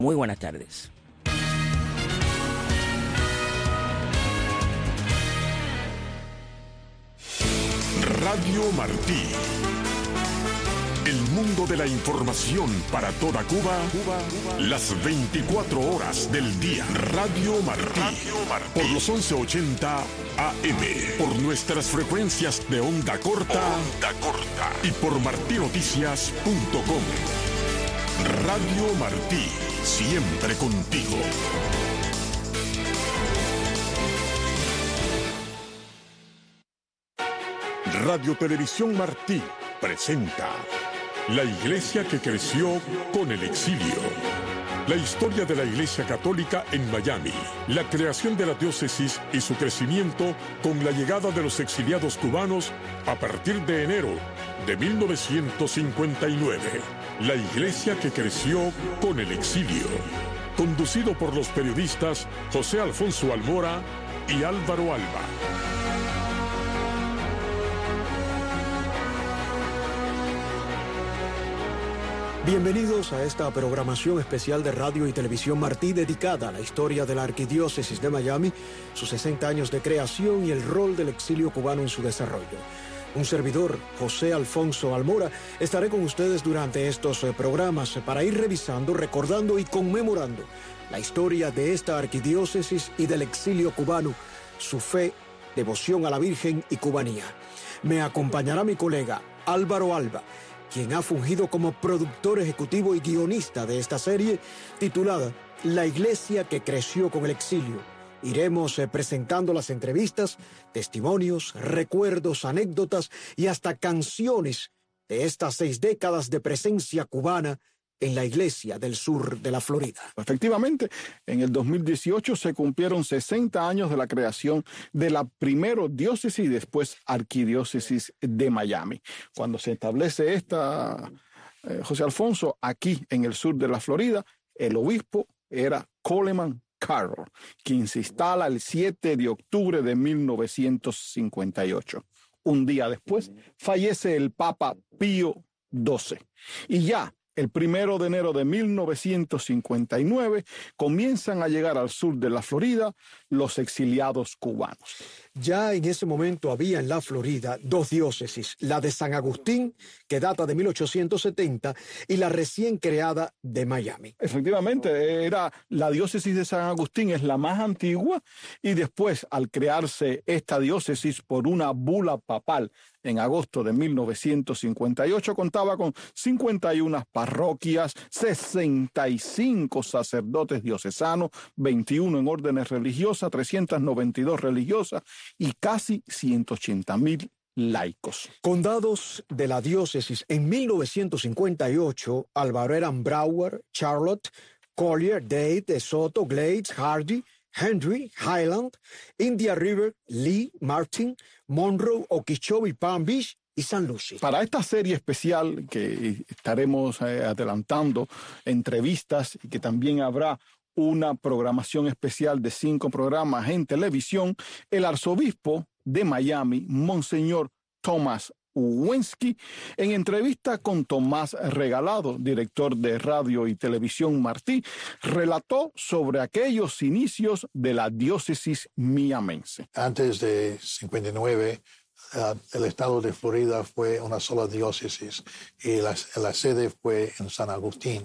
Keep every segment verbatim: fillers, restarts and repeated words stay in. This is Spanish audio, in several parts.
Muy buenas tardes. Radio Martí. El mundo de la información para toda Cuba, Cuba, Cuba. Las veinticuatro horas del día. Radio Martí. Radio Martí. Por los once ochenta A M. Por nuestras frecuencias de onda corta. Onda corta. Y por martinoticias punto com. Radio Martí. Siempre contigo. Radio Televisión Martí presenta La Iglesia que creció con el exilio. La historia de la Iglesia Católica en Miami, la creación de la diócesis y su crecimiento con la llegada de los exiliados cubanos a partir de enero de mil novecientos cincuenta y nueve. La Iglesia que creció con el exilio. Conducido por los periodistas José Alfonso Almora y Álvaro Alba. Bienvenidos a esta programación especial de Radio y Televisión Martí dedicada a la historia de la Arquidiócesis de Miami, sus sesenta años de creación y el rol del exilio cubano en su desarrollo. Un servidor, José Alfonso Almora, estaré con ustedes durante estos programas para ir revisando, recordando y conmemorando la historia de esta arquidiócesis y del exilio cubano, su fe, devoción a la Virgen y cubanía. Me acompañará mi colega Álvaro Alba, quien ha fungido como productor ejecutivo y guionista de esta serie titulada La Iglesia que creció con el exilio. Iremos eh, presentando las entrevistas, testimonios, recuerdos, anécdotas y hasta canciones de estas seis décadas de presencia cubana en la Iglesia del sur de la Florida. Efectivamente, en el dos mil dieciocho se cumplieron sesenta años de la creación de la primera diócesis y después arquidiócesis de Miami. Cuando se establece esta, eh, José Alfonso, aquí en el sur de la Florida, el obispo era Coleman Carroll, quien se instala el siete de octubre de mil novecientos cincuenta y ocho. Un día después, fallece el Papa Pío doce. Y ya el primero de enero de mil novecientos cincuenta y nueve comienzan a llegar al sur de la Florida los exiliados cubanos. Ya en ese momento había en la Florida dos diócesis, la de San Agustín, que data de mil ochocientos setenta, y la recién creada de Miami. Efectivamente, era la diócesis de San Agustín, es la más antigua, y después, al crearse esta diócesis por una bula papal en agosto de mil novecientos cincuenta y ocho, contaba con cincuenta y una parroquias, sesenta y cinco sacerdotes diocesanos, veintiuno en órdenes religiosas, trescientas noventa y dos religiosas y casi ciento ochenta mil laicos. Condados de la diócesis en mil novecientos cincuenta y ocho, Álvaro, eran Broward, Charlotte, Collier, Dade, DeSoto, Glades, Hardy, Henry, Highland, India River, Lee, Martin, Monroe, Okeechobee, Palm Beach y San Lucie. Para esta serie especial que estaremos eh, adelantando entrevistas y que también habrá una programación especial de cinco programas en televisión, el arzobispo de Miami, Monseñor Thomas Wensky, en entrevista con Tomás Regalado, director de Radio y Televisión Martí, relató sobre aquellos inicios de la diócesis miamense. Antes de cincuenta y nueve, uh, el estado de Florida fue una sola diócesis y la, la sede fue en San Agustín.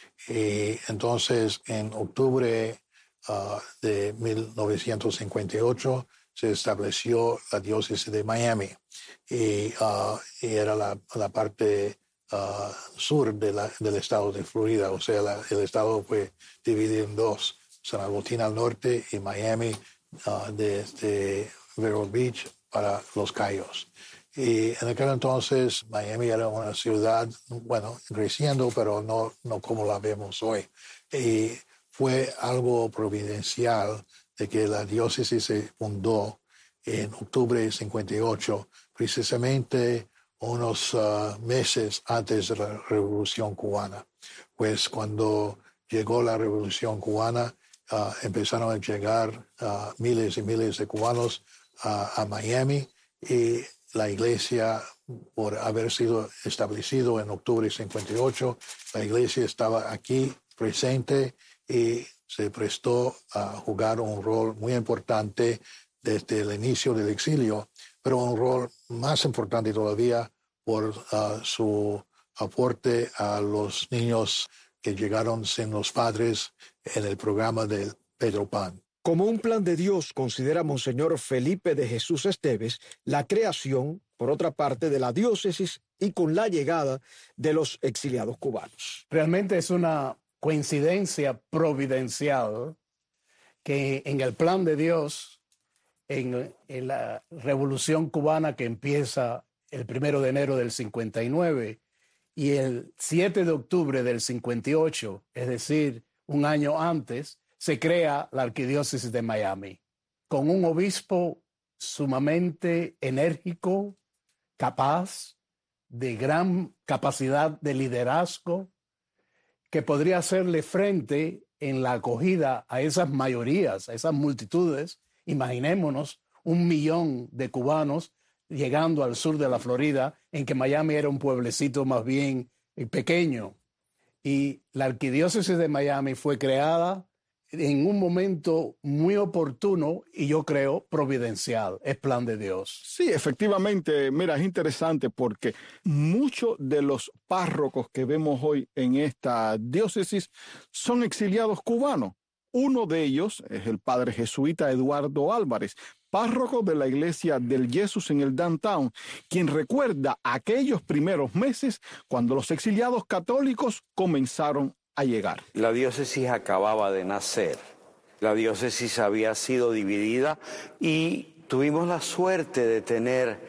Y entonces, en octubre uh, de mil novecientos cincuenta y ocho, se estableció la diócesis de Miami. Y, uh, y era la, la parte uh, sur de la, del estado de Florida. O sea, la, el estado fue dividido en dos. San Agustín al norte y Miami uh, desde Vero Beach para Los Cayos. Y en aquel entonces Miami era una ciudad, bueno, creciendo, pero no, no como la vemos hoy. Y fue algo providencial de que la diócesis se fundó en octubre de cincuenta y ocho, precisamente unos uh, meses antes de la Revolución Cubana. Pues cuando llegó la Revolución Cubana, uh, empezaron a llegar uh, miles y miles de cubanos uh, a Miami, y la iglesia, por haber sido establecido en octubre de cincuenta y ocho, la iglesia estaba aquí presente y se prestó a jugar un rol muy importante desde el inicio del exilio, pero un rol más importante todavía por uh, su aporte a los niños que llegaron sin los padres en el programa del Pedro Pan. Como un plan de Dios, considera Monseñor Felipe de Jesús Esteves la creación, por otra parte, de la diócesis y con la llegada de los exiliados cubanos. Realmente es una coincidencia providencial que en el plan de Dios, en, en la Revolución Cubana que empieza el primero de enero del cincuenta y nueve y el siete de octubre del cincuenta y ocho, es decir, un año antes, se crea la Arquidiócesis de Miami, con un obispo sumamente enérgico, capaz, de gran capacidad de liderazgo, que podría hacerle frente en la acogida a esas mayorías, a esas multitudes. Imaginémonos un millón de cubanos llegando al sur de la Florida, en que Miami era un pueblecito más bien pequeño. Y la Arquidiócesis de Miami fue creada en un momento muy oportuno y yo creo providencial, es plan de Dios. Sí, efectivamente, mira, es interesante porque muchos de los párrocos que vemos hoy en esta diócesis son exiliados cubanos. Uno de ellos es el padre jesuita Eduardo Álvarez, párroco de la iglesia del Jesús en el Downtown, quien recuerda aquellos primeros meses cuando los exiliados católicos comenzaron a llegar. La diócesis acababa de nacer, la diócesis había sido dividida y tuvimos la suerte de tener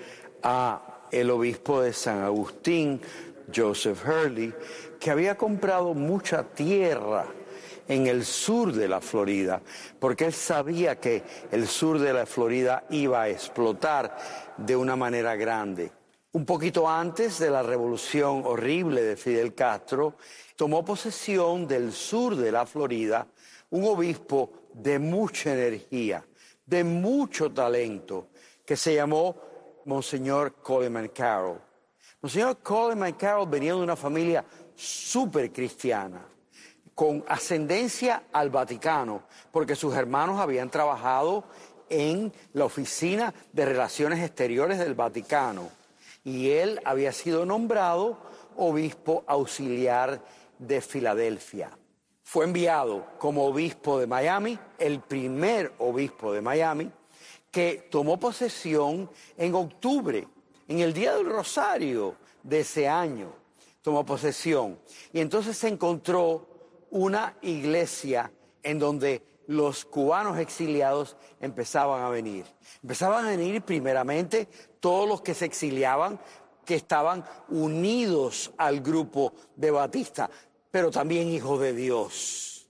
a el obispo de San Agustín, Joseph Hurley, que había comprado mucha tierra en el sur de la Florida, porque él sabía que el sur de la Florida iba a explotar de una manera grande. Un poquito antes de la revolución horrible de Fidel Castro, tomó posesión del sur de la Florida un obispo de mucha energía, de mucho talento, que se llamó Monseñor Coleman Carroll. Monseñor Coleman Carroll venía de una familia súper cristiana, con ascendencia al Vaticano, porque sus hermanos habían trabajado en la Oficina de Relaciones Exteriores del Vaticano y él había sido nombrado obispo auxiliar de Filadelfia. Fue enviado como obispo de Miami, el primer obispo de Miami, que tomó posesión en octubre, en el Día del Rosario de ese año, tomó posesión. Y entonces se encontró una iglesia en donde los cubanos exiliados empezaban a venir. Empezaban a venir primeramente todos los que se exiliaban, que estaban unidos al grupo de Batista, pero también hijos de Dios.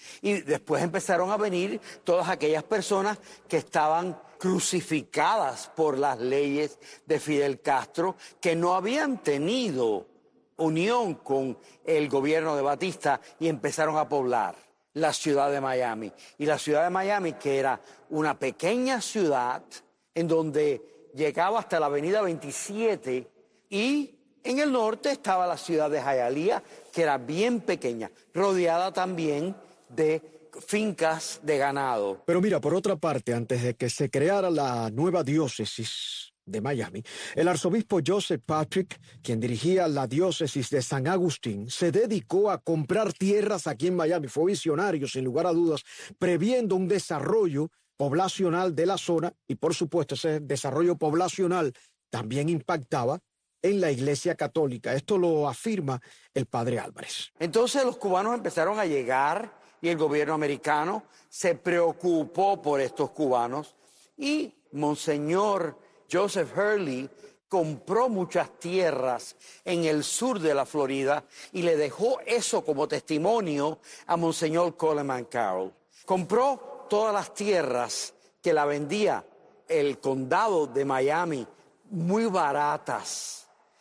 Y después empezaron a venir todas aquellas personas que estaban crucificadas por las leyes de Fidel Castro, que no habían tenido unión con el gobierno de Batista y empezaron a poblar la ciudad de Miami. Y la ciudad de Miami, que era una pequeña ciudad en donde llegaba hasta la avenida veintisiete y en el norte estaba la ciudad de Hialeah, que era bien pequeña, rodeada también de fincas de ganado. Pero mira, por otra parte, antes de que se creara la nueva diócesis de Miami, el arzobispo Joseph Patrick, quien dirigía la diócesis de San Agustín, se dedicó a comprar tierras aquí en Miami. Fue visionario, sin lugar a dudas, previendo un desarrollo poblacional de la zona y, por supuesto, ese desarrollo poblacional también impactaba en la Iglesia Católica. Esto lo afirma el padre Álvarez. Entonces los cubanos empezaron a llegar y el gobierno americano se preocupó por estos cubanos y Monseñor Joseph Hurley compró muchas tierras en el sur de la Florida y le dejó eso como testimonio a Monseñor Coleman Carroll. Compró todas las tierras que la vendía el condado de Miami, muy baratas,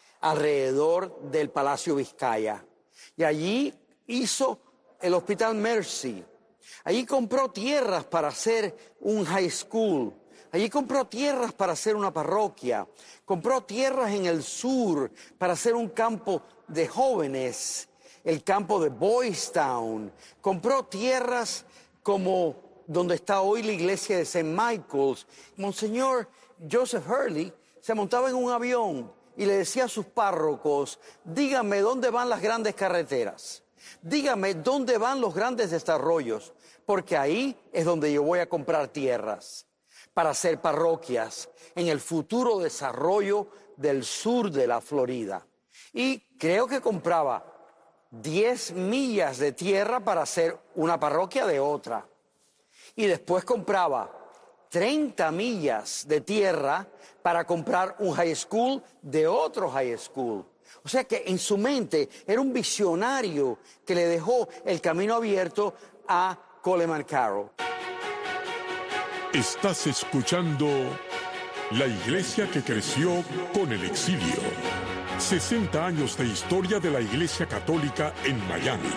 alrededor del Palacio Vizcaya. Y allí hizo el Hospital Mercy. Allí compró tierras para hacer un high school. Allí compró tierras para hacer una parroquia. Compró tierras en el sur para hacer un campo de jóvenes el campo de Boys Town, compró tierras como donde está hoy la iglesia de Saint Michael's. Monseñor Joseph Hurley se montaba en un avión y le decía a sus párrocos, díganme dónde van las grandes carreteras, díganme dónde van los grandes desarrollos, porque ahí es donde yo voy a comprar tierras para hacer parroquias en el futuro desarrollo del sur de la Florida. Y creo que compraba diez millas de tierra para hacer una parroquia de otra. Y después compraba treinta millas de tierra para comprar un high school de otro high school. O sea que en su mente era un visionario que le dejó el camino abierto a Coleman Carroll. Estás escuchando La Iglesia que creció con el exilio. sesenta años de historia de la Iglesia Católica en Miami.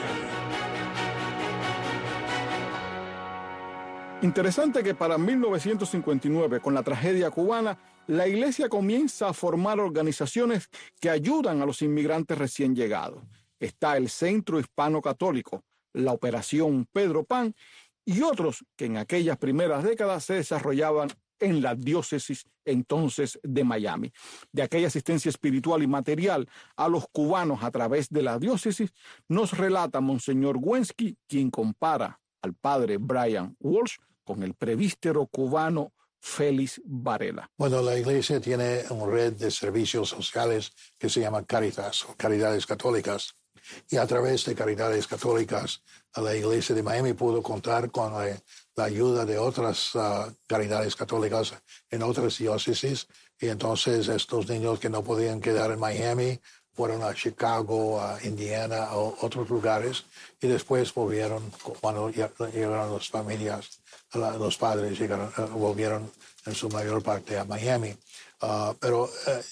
Interesante que para mil novecientos cincuenta y nueve, con la tragedia cubana, la Iglesia comienza a formar organizaciones que ayudan a los inmigrantes recién llegados. Está el Centro Hispano Católico, la Operación Pedro Pan y otros que en aquellas primeras décadas se desarrollaban en la diócesis entonces de Miami. De aquella asistencia espiritual y material a los cubanos a través de la diócesis, nos relata Monseñor Wensky, quien compara al padre Brian Walsh con el presbítero cubano Félix Varela. Bueno, la iglesia tiene una red de servicios sociales que se llama Caritas, o Caridades Católicas. Y a través de Caridades Católicas, la iglesia de Miami pudo contar con la, la ayuda de otras uh, Caridades Católicas en otras diócesis. Y entonces estos niños que no podían quedar en Miami fueron a Chicago, a Indiana, a otros lugares. Y después volvieron, cuando llegaron las familias, los padres llegaron, volvieron en su mayor parte a Miami. Uh, pero uh,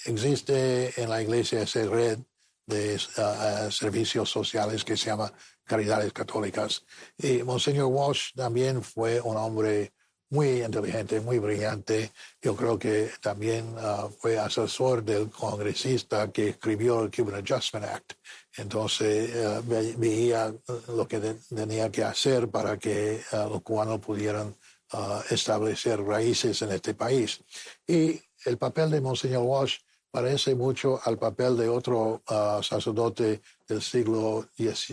existe en la iglesia esa red de uh, servicios sociales que se llama Caridades Católicas. Y Monseñor Walsh también fue un hombre muy inteligente, muy brillante. Yo creo que también uh, fue asesor del congresista que escribió el Cuban Adjustment Act. Entonces uh, ve, veía lo que de, tenía que hacer para que uh, los cubanos pudieran uh, establecer raíces en este país. Y el papel de Monseñor Walsh parece mucho al papel de otro uh, sacerdote del siglo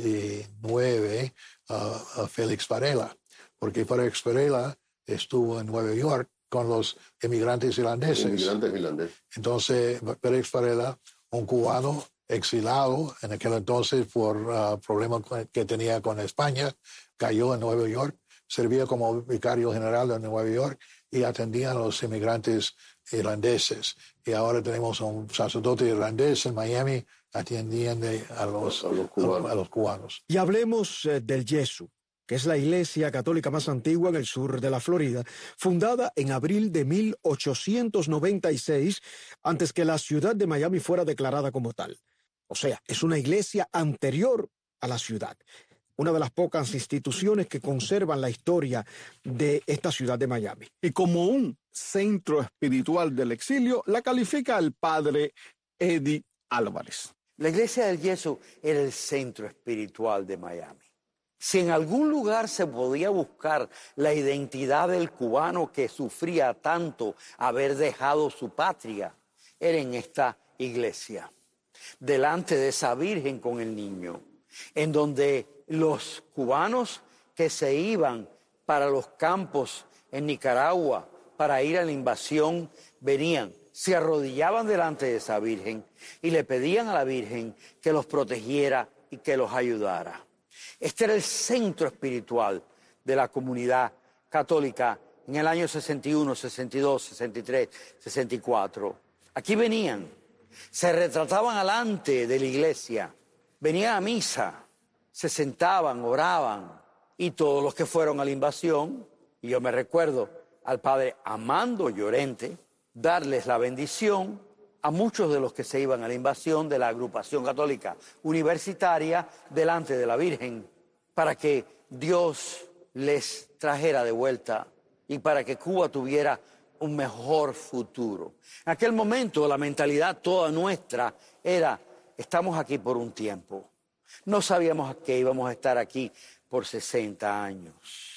diecinueve, uh, uh, Félix Varela, porque Félix Varela estuvo en Nueva York con los inmigrantes irlandeses. Inmigrantes irlandeses. Entonces, Félix Varela, un cubano exilado en aquel entonces por uh, problemas que tenía con España, cayó en Nueva York, servía como vicario general en Nueva York y atendía a los inmigrantes irlandeses. Y ahora tenemos un sacerdote irlandés en Miami atendiendo a los, a los, cubanos. A los cubanos. Y hablemos eh, del Yesu, que es la iglesia católica más antigua en el sur de la Florida, fundada en abril de mil ochocientos noventa y seis, antes que la ciudad de Miami fuera declarada como tal. O sea, es una iglesia anterior a la ciudad. Una de las pocas instituciones que conservan la historia de esta ciudad de Miami. Y como un centro espiritual del exilio, la califica el padre Eddie Álvarez. La iglesia del Yesu era el centro espiritual de Miami. Si en algún lugar se podía buscar la identidad del cubano que sufría tanto haber dejado su patria, era en esta iglesia, delante de esa Virgen con el niño, en donde los cubanos que se iban para los campos en Nicaragua para ir a la invasión venían, se arrodillaban delante de esa Virgen y le pedían a la Virgen que los protegiera y que los ayudara. Este era el centro espiritual de la comunidad católica en el año sesenta y uno, sesenta y dos, sesenta y tres, sesenta y cuatro. Aquí venían, se retrataban alante de la iglesia, venían a misa, se sentaban, oraban, y todos los que fueron a la invasión, y yo me recuerdo al padre Amando Llorente, darles la bendición a muchos de los que se iban a la invasión de la agrupación católica universitaria delante de la Virgen, para que Dios les trajera de vuelta y para que Cuba tuviera un mejor futuro. En aquel momento la mentalidad toda nuestra era, estamos aquí por un tiempo. No sabíamos que íbamos a estar aquí por sesenta años.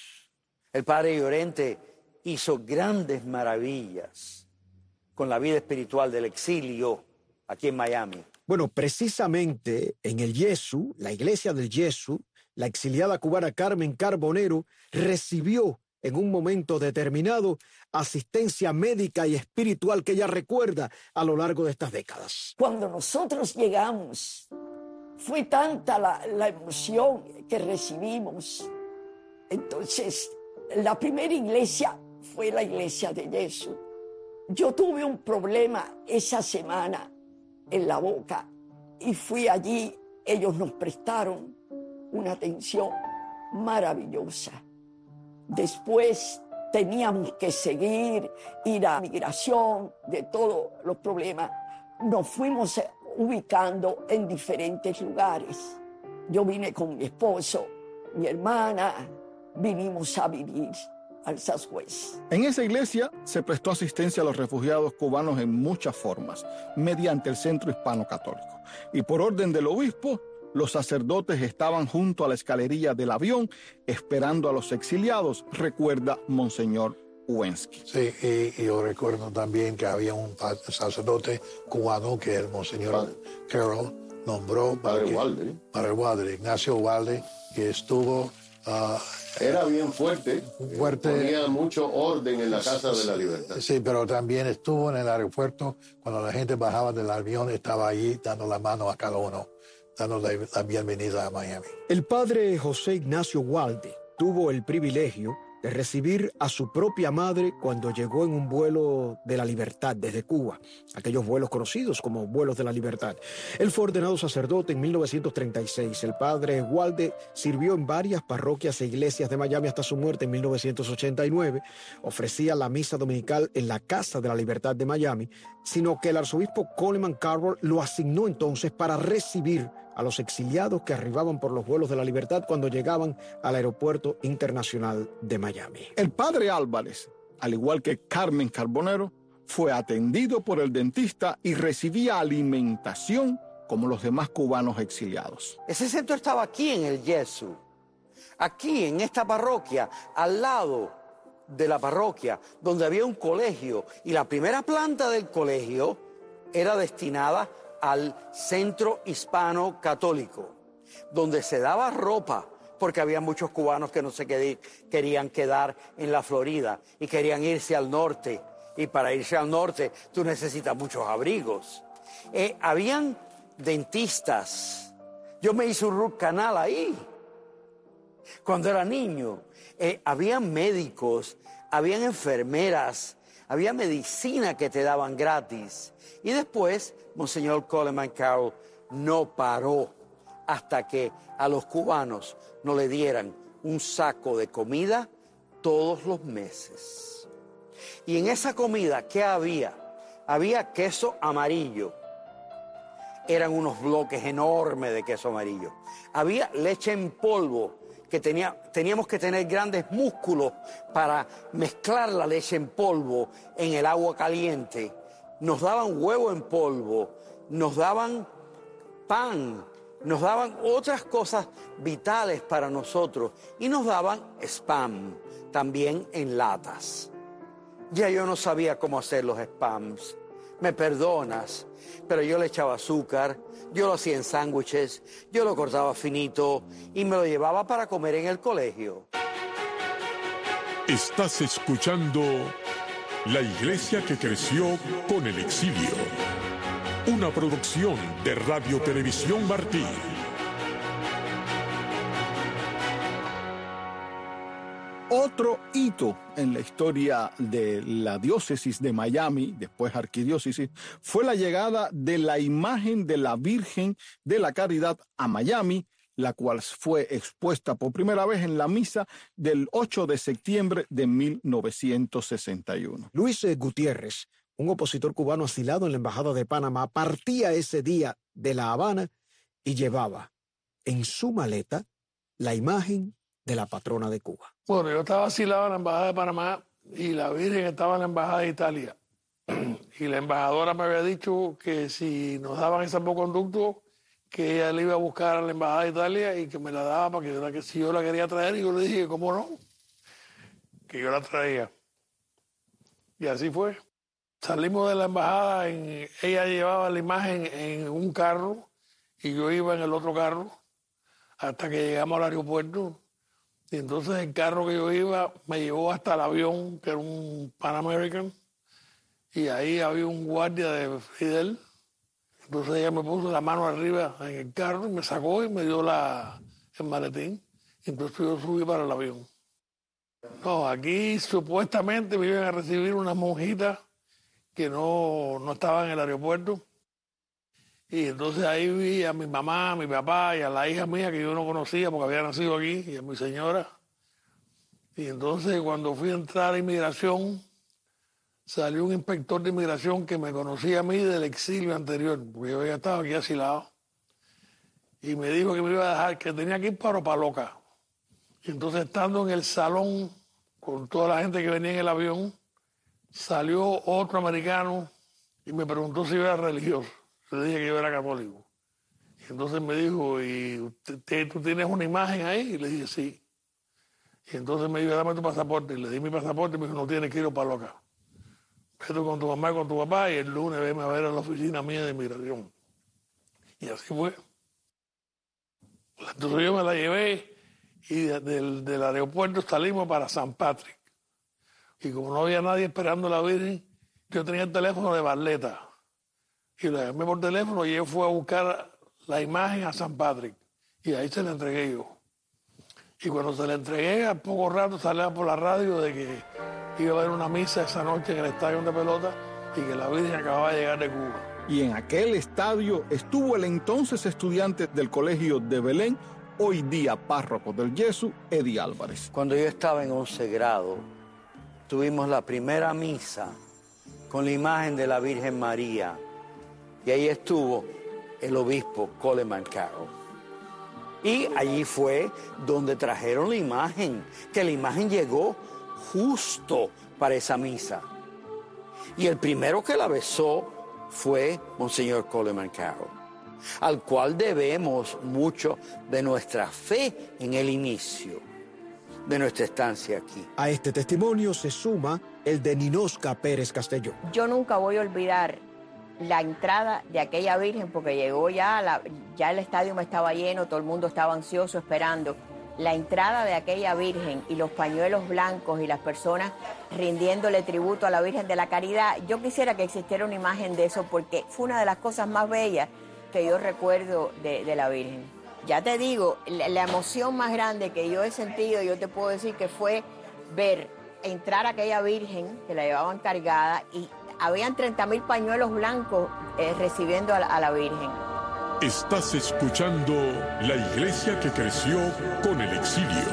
El padre Llorente hizo grandes maravillas con la vida espiritual del exilio aquí en Miami. Bueno, precisamente en el Yesu, la iglesia del Yesu, la exiliada cubana Carmen Carbonero recibió en un momento determinado asistencia médica y espiritual que ella recuerda a lo largo de estas décadas. Cuando nosotros llegamos, fue tanta la, la emoción que recibimos. Entonces, la primera iglesia fue la iglesia de Yesu. Yo tuve un problema esa semana en la boca y fui allí. Ellos nos prestaron una atención maravillosa. Después teníamos que seguir, ir a migración, de todos los problemas. Nos fuimos ubicando en diferentes lugares. Yo vine con mi esposo, mi hermana, vinimos a vivir al Southwest. En esa iglesia se prestó asistencia a los refugiados cubanos en muchas formas, mediante el Centro Hispano Católico. Y por orden del obispo, los sacerdotes estaban junto a la escalerilla del avión esperando a los exiliados, recuerda Monseñor Wensky. Sí, y, y yo recuerdo también que había un sacerdote cubano que el Monseñor Padre. Carroll nombró para Padre que, Walde. Padre Walde, Ignacio Walde, que estuvo... Uh, Era bien fuerte, fuerte, ponía mucho orden en la Casa de la Libertad. Sí, pero también estuvo en el aeropuerto cuando la gente bajaba del avión, estaba allí dando la mano a cada uno, dando la, la bienvenida a Miami. El padre José Ignacio Walde tuvo el privilegio de recibir a su propia madre cuando llegó en un vuelo de la libertad desde Cuba, aquellos vuelos conocidos como vuelos de la libertad. Él fue ordenado sacerdote en mil novecientos treinta y seis. El padre Walde sirvió en varias parroquias e iglesias de Miami hasta su muerte en mil novecientos ochenta y nueve. Ofrecía la misa dominical en la Casa de la Libertad de Miami, sino que el arzobispo Coleman Carroll lo asignó entonces para recibir a los exiliados que arribaban por los vuelos de la libertad cuando llegaban al Aeropuerto Internacional de Miami. El padre Álvarez, al igual que Carmen Carbonero, fue atendido por el dentista y recibía alimentación como los demás cubanos exiliados. Ese centro estaba aquí en el Yesu, aquí en esta parroquia, al lado de la parroquia, donde había un colegio, y la primera planta del colegio era destinada al Centro Hispano Católico, donde se daba ropa, porque había muchos cubanos que no se querían quedar en la Florida y querían irse al norte, y para irse al norte tú necesitas muchos abrigos. Eh, habían dentistas, yo me hice un root canal ahí, cuando era niño. Eh, habían médicos, habían enfermeras, había medicina que te daban gratis. Y después, Monseñor Coleman Carroll no paró hasta que a los cubanos no le dieran un saco de comida todos los meses. Y en esa comida, ¿qué había? Había queso amarillo. Eran unos bloques enormes de queso amarillo. Había leche en polvo, que tenía, teníamos que tener grandes músculos para mezclar la leche en polvo en el agua caliente. Nos daban huevo en polvo, nos daban pan, nos daban otras cosas vitales para nosotros y nos daban spam, también en latas. Ya yo no sabía cómo hacer los spams, me perdonas, pero yo le echaba azúcar, yo lo hacía en sándwiches, yo lo cortaba finito y me lo llevaba para comer en el colegio. Estás escuchando La Iglesia que creció con el exilio. Una producción de Radio Televisión Martí. Otro hito en la historia de la diócesis de Miami, después arquidiócesis, fue la llegada de la imagen de la Virgen de la Caridad a Miami, la cual fue expuesta por primera vez en la misa del ocho de septiembre de mil novecientos sesenta y uno. Luis Gutiérrez, un opositor cubano asilado en la Embajada de Panamá, partía ese día de La Habana y llevaba en su maleta la imagen de la patrona de Cuba. Bueno, yo estaba asilado en la Embajada de Panamá y la Virgen estaba en la Embajada de Italia. Y la embajadora me había dicho que si nos daban ese salvoconducto, que ella le iba a buscar a la embajada de Italia y que me la daba para que, ¿verdad? Que si yo la quería traer, y yo le dije, ¿cómo no? Que yo la traía. Y así fue. Salimos de la embajada, en, ella llevaba la imagen en un carro y yo iba en el otro carro hasta que llegamos al aeropuerto. Y entonces el carro que yo iba me llevó hasta el avión, que era un Pan American, y ahí había un guardia de Fidel. Entonces ella me puso la mano arriba en el carro y me sacó y me dio la, el maletín. Entonces yo subí para el avión. No, aquí supuestamente me iban a recibir unas monjitas que no, no estaban en el aeropuerto. Y entonces ahí vi a mi mamá, a mi papá y a la hija mía que yo no conocía porque había nacido aquí, y a mi señora. Y entonces cuando fui a entrar a inmigración, salió un inspector de inmigración que me conocía a mí del exilio anterior, porque yo había estado aquí asilado. Y me dijo que me iba a dejar, que tenía que ir para Opaloca. Y entonces estando en el salón con toda la gente que venía en el avión, salió otro americano y me preguntó si yo era religioso. Le dije que yo era católico. Y entonces me dijo, ¿y usted, tú tienes una imagen ahí? Y le dije, sí. Y entonces me dijo, dame tu pasaporte. Y le di mi pasaporte y me dijo, no tienes que ir a Opaloca. Vete con tu mamá y con tu papá y el lunes venme a ver a la oficina mía de inmigración. Y así fue. Entonces yo me la llevé y de, del, del aeropuerto salimos para San Patrick. Y como no había nadie esperando a la Virgen, yo tenía el teléfono de Barletta. Y le llamé por teléfono y él fue a buscar la imagen a San Patrick. Y ahí se la entregué yo. Y cuando se la entregué, a poco rato salía por la radio de que iba a haber una misa esa noche en el estadio de pelota y que la Virgen acababa de llegar de Cuba. Y en aquel estadio estuvo el entonces estudiante del Colegio de Belén, hoy día párroco del Yesu, Eddie Álvarez. Cuando yo estaba en once grado, tuvimos la primera misa con la imagen de la Virgen María. Y ahí estuvo el obispo Coleman Carroll. Y allí fue donde trajeron la imagen, que la imagen llegó justo para esa misa. Y el primero que la besó fue Monseñor Coleman Carroll, al cual debemos mucho de nuestra fe en el inicio de nuestra estancia aquí. A este testimonio se suma el de Ninosca Pérez Castellón. Yo nunca voy a olvidar la entrada de aquella Virgen, porque llegó ya, la, ya el estadio me estaba lleno, todo el mundo estaba ansioso esperando. La entrada de aquella Virgen y los pañuelos blancos y las personas rindiéndole tributo a la Virgen de la Caridad. Yo quisiera que existiera una imagen de eso porque fue una de las cosas más bellas que yo recuerdo de, de la Virgen. Ya te digo, la, la emoción más grande que yo he sentido, yo te puedo decir que fue ver entrar a aquella Virgen que la llevaban cargada y habían treinta mil pañuelos blancos eh, recibiendo a la, a la Virgen. Estás escuchando La Iglesia que creció con el exilio.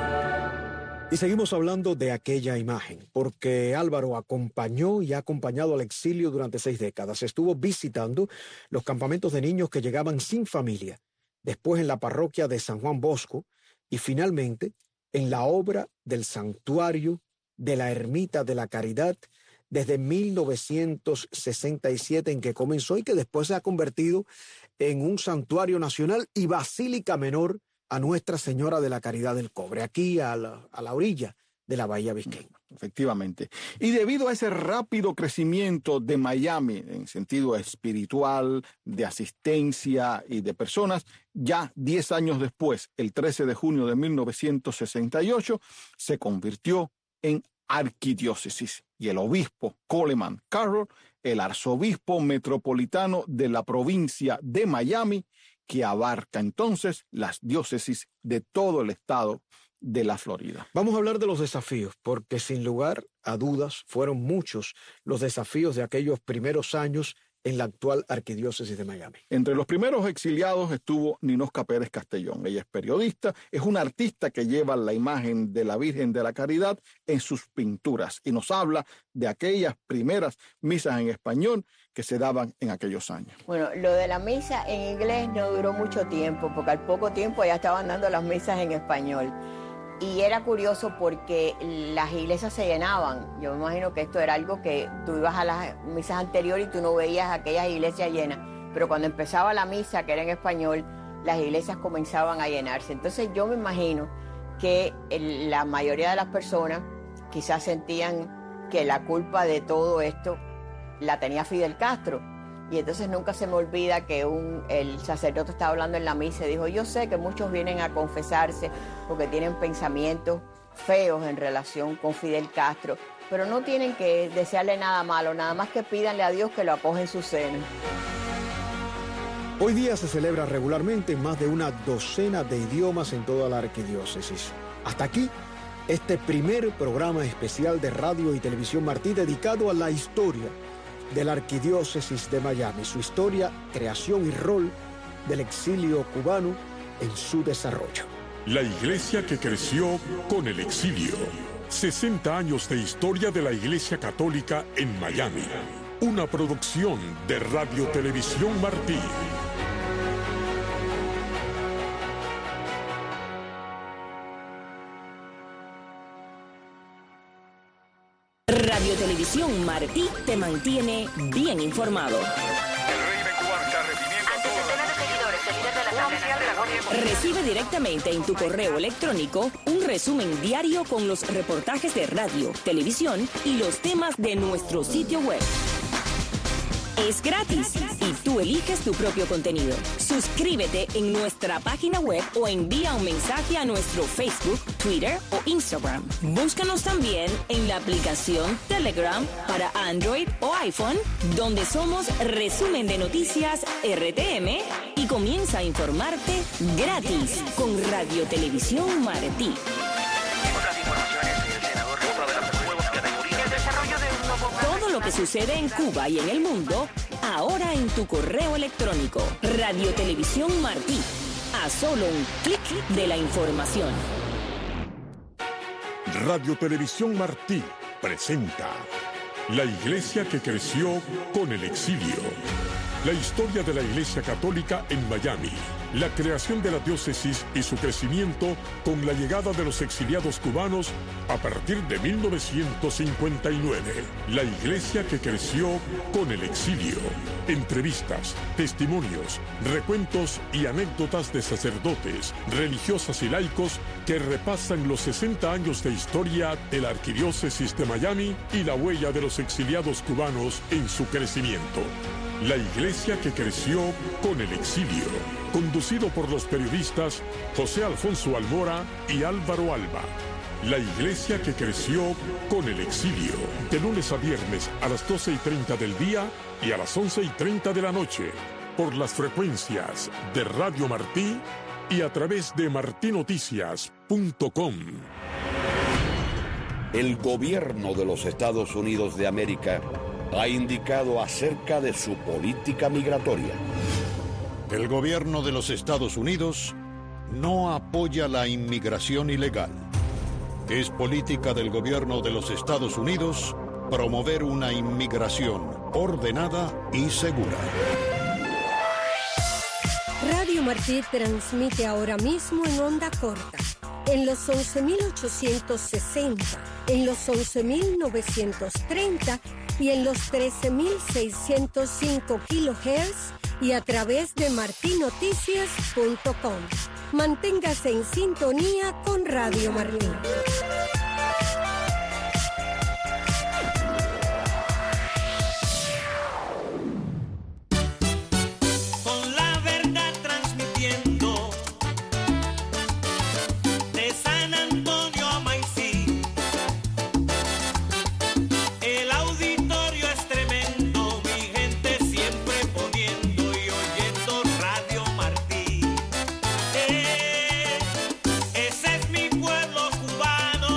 Y seguimos hablando de aquella imagen, porque Álvaro acompañó y ha acompañado al exilio durante seis décadas. Estuvo visitando los campamentos de niños que llegaban sin familia, después en la parroquia de San Juan Bosco y finalmente en la obra del santuario de la Ermita de la Caridad desde mil novecientos sesenta y siete en que comenzó y que después se ha convertido en un santuario nacional y basílica menor a Nuestra Señora de la Caridad del Cobre, aquí a la, a la orilla de la Bahía Biscayne. Efectivamente. Y debido a ese rápido crecimiento de Miami en sentido espiritual, de asistencia y de personas, ya diez años después, el trece de junio de mil novecientos sesenta y ocho, se convirtió en arquidiócesis y el obispo Coleman Carroll, el arzobispo metropolitano de la provincia de Miami, que abarca entonces las diócesis de todo el estado de la Florida. Vamos a hablar de los desafíos, porque sin lugar a dudas fueron muchos los desafíos de aquellos primeros años en la actual arquidiócesis de Miami. Entre los primeros exiliados estuvo Ninosca Pérez Castellón. Ella es periodista, es una artista que lleva la imagen de la Virgen de la Caridad en sus pinturas y nos habla de aquellas primeras misas en español que se daban en aquellos años. Bueno, lo de la misa en inglés no duró mucho tiempo, porque al poco tiempo ya estaban dando las misas en español. Y era curioso porque las iglesias se llenaban. Yo me imagino que esto era algo que tú ibas a las misas anteriores y tú no veías aquellas iglesias llenas. pero cuando empezaba la misa, que era en español, las iglesias comenzaban a llenarse. Entonces yo me imagino que el, la mayoría de las personas quizás sentían que la culpa de todo esto la tenía Fidel Castro. Y entonces nunca se me olvida que un, el sacerdote estaba hablando en la misa y dijo, yo sé que muchos vienen a confesarse porque tienen pensamientos feos en relación con Fidel Castro, pero no tienen que desearle nada malo, nada más que pídanle a Dios que lo acoge en su seno. Hoy día se celebra regularmente en más de una docena de idiomas en toda la arquidiócesis. Hasta aquí, este primer programa especial de Radio y Televisión Martí dedicado a la historia de la arquidiócesis de Miami, su historia, creación y rol del exilio cubano en su desarrollo. La iglesia que creció con el exilio. sesenta años de historia de la Iglesia Católica en Miami. Una producción de Radio Televisión Martí. Radio Televisión Martí te mantiene bien informado. Recibe directamente en tu correo electrónico un resumen diario con los reportajes de radio, televisión y los temas de nuestro sitio web. Es gratis y tú eliges tu propio contenido. Suscríbete en nuestra página web o envía un mensaje a nuestro Facebook, Twitter o Instagram. Búscanos también en la aplicación Telegram para Android o iPhone, donde somos Resumen de Noticias R T M y comienza a informarte gratis con Radio Televisión Martí. Todo lo que sucede en Cuba y en el mundo, ahora en tu correo electrónico. Radio Televisión Martí. A solo un clic de la información. Radio Televisión Martí presenta La iglesia que creció con el exilio. La historia de la Iglesia Católica en Miami. La creación de la diócesis y su crecimiento con la llegada de los exiliados cubanos a partir de mil novecientos cincuenta y nueve. La iglesia que creció con el exilio. Entrevistas, testimonios, recuentos y anécdotas de sacerdotes, religiosas y laicos que repasan los sesenta años de historia de la Arquidiócesis de Miami y la huella de los exiliados cubanos en su crecimiento. La iglesia que creció con el exilio. Conducido por los periodistas José Alfonso Almora y Álvaro Alba. La iglesia que creció con el exilio. De lunes a viernes a las doce y treinta del día y a las once y treinta de la noche. Por las frecuencias de Radio Martí y a través de martí noticias punto com. El gobierno de los Estados Unidos de América ha indicado acerca de su política migratoria. El gobierno de los Estados Unidos no apoya la inmigración ilegal. Es política del gobierno de los Estados Unidos promover una inmigración ordenada y segura. Radio Martí transmite ahora mismo en onda corta, en los once mil ochocientos sesenta, en los once mil novecientos treinta y en los trece mil seiscientos cinco kilohertz y a través de martí noticias punto com. Manténgase en sintonía con Radio Martí. Ese es mi pueblo cubano.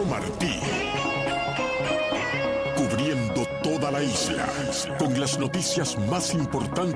Martí. Cubriendo toda la isla con las noticias más importantes